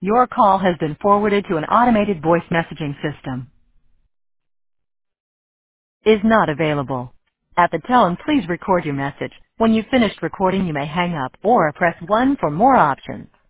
Your call has been forwarded to an automated voice messaging system. Is not available. At the tone, please record your message. When you've finished recording, you may hang up or press 1 for more options.